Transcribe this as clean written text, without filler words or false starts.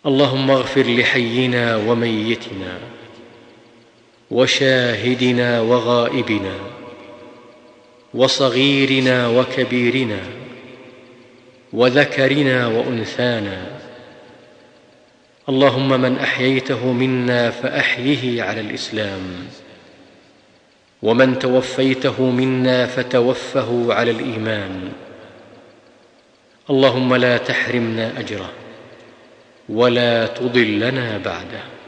اللهم اغفر لحينا وميتنا وشاهدنا وغائبنا وصغيرنا وكبيرنا وذكرنا وانثانا. اللهم من احييته منا فاحيه على الاسلام، ومن توفيته منا فتوفه على الايمان. اللهم لا تحرمنا اجره ولا تضلنا بعده.